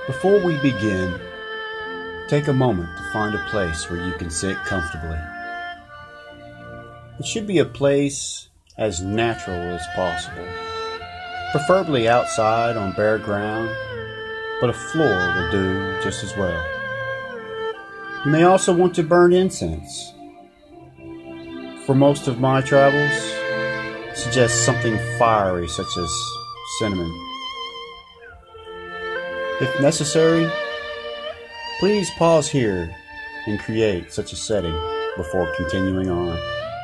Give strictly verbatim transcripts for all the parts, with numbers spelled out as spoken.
Before we begin, take a moment to find a place where you can sit comfortably. It should be a place as natural as possible, preferably outside on bare ground, but a floor will do just as well. You may also want to burn incense. For most of my travels, I suggest something fiery such as cinnamon. If necessary, please pause here and create such a setting before continuing on.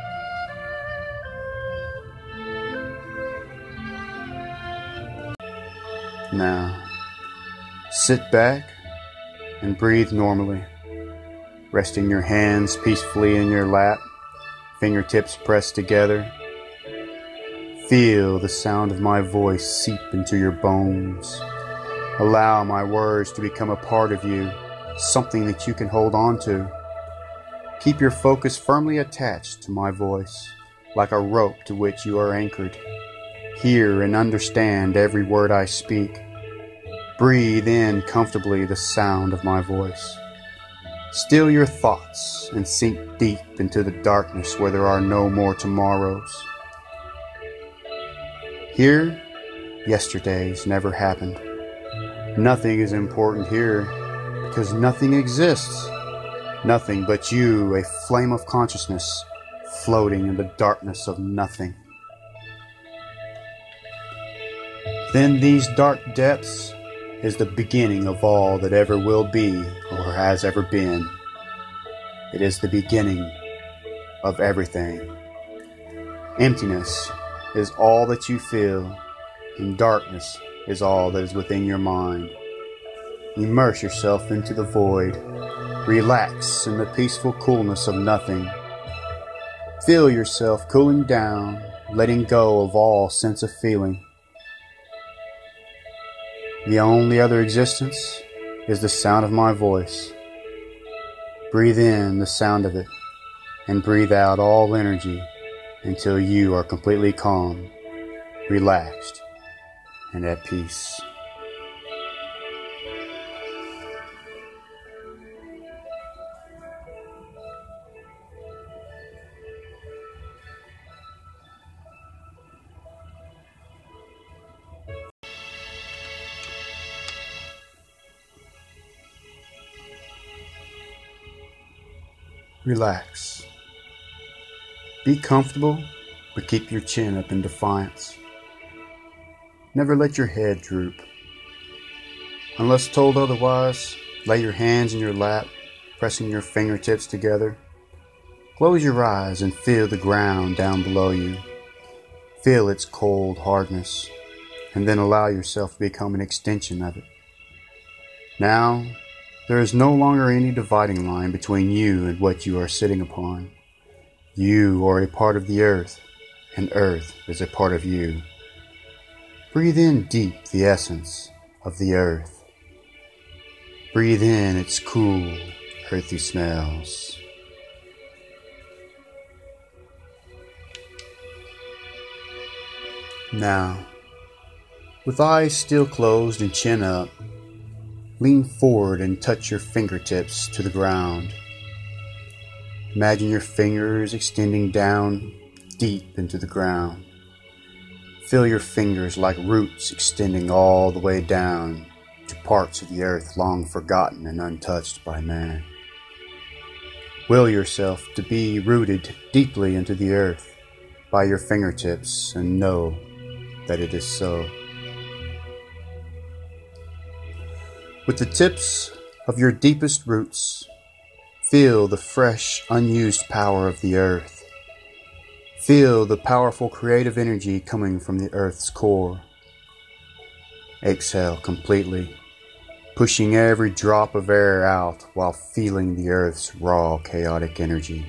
Now, sit back and breathe normally, resting your hands peacefully in your lap, fingertips pressed together. Feel the sound of my voice seep into your bones. Allow my words to become a part of you, something that you can hold on to. Keep your focus firmly attached to my voice, like a rope to which you are anchored. Hear and understand every word I speak. Breathe in comfortably the sound of my voice. Still your thoughts and sink deep into the darkness where there are no more tomorrows. Here, yesterdays never happened. Nothing is important here because nothing exists. Nothing but you, a flame of consciousness, floating in the darkness of nothing. Then these dark depths is the beginning of all that ever will be or has ever been. It is the beginning of everything. Emptiness is all that you feel, and darkness is all that is within your mind. Immerse yourself into the void. Relax in the peaceful coolness of nothing. Feel yourself cooling down, letting go of all sense of feeling. The only other existence is the sound of my voice. Breathe in the sound of it and breathe out all energy until you are completely calm, relaxed, and at peace. Relax. Be comfortable, but keep your chin up in defiance. Never let your head droop. Unless told otherwise, lay your hands in your lap, pressing your fingertips together. Close your eyes and feel the ground down below you. Feel its cold hardness, and then allow yourself to become an extension of it. Now, there is no longer any dividing line between you and what you are sitting upon. You are a part of the earth, and earth is a part of you. Breathe in deep the essence of the earth. Breathe in its cool, earthy smells. Now, with eyes still closed and chin up, lean forward and touch your fingertips to the ground. Imagine your fingers extending down deep into the ground. Feel your fingers like roots extending all the way down to parts of the earth long forgotten and untouched by man. Will yourself to be rooted deeply into the earth by your fingertips and know that it is so. With the tips of your deepest roots, feel the fresh, unused power of the earth. Feel the powerful creative energy coming from the earth's core. Exhale completely, pushing every drop of air out while feeling the earth's raw, chaotic energy.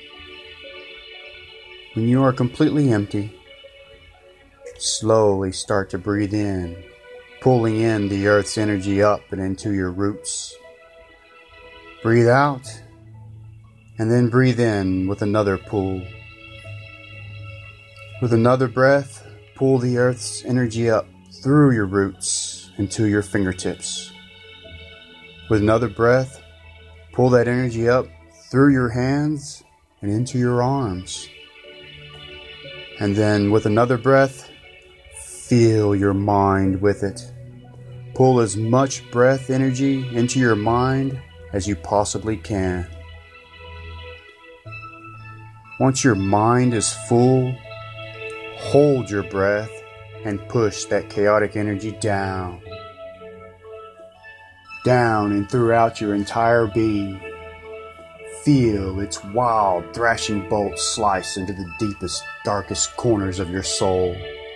When you are completely empty, slowly start to breathe in, pulling in the earth's energy up and into your roots. Breathe out, and then breathe in with another pull. With another breath, pull the earth's energy up through your roots into your fingertips. With another breath, pull that energy up through your hands and into your arms. And then with another breath, fill your mind with it. Pull as much breath energy into your mind as you possibly can. Once your mind is full, hold your breath and push that chaotic energy down. Down and throughout your entire being. Feel its wild, thrashing bolts slice into the deepest, darkest corners of your soul.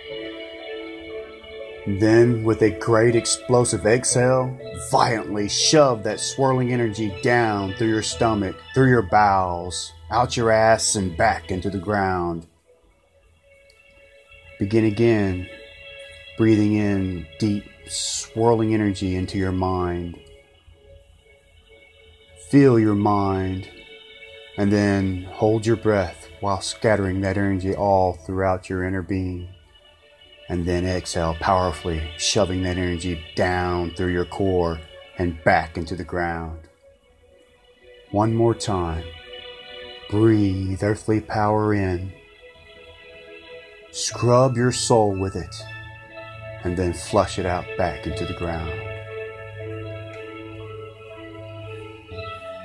Then, with a great explosive exhale, violently shove that swirling energy down through your stomach, through your bowels, out your ass and back into the ground. Begin again, breathing in deep, swirling energy into your mind. Feel your mind, and then hold your breath while scattering that energy all throughout your inner being. And then exhale powerfully, shoving that energy down through your core and back into the ground. One more time. Breathe earthly power in. Scrub your soul with it, and then flush it out back into the ground.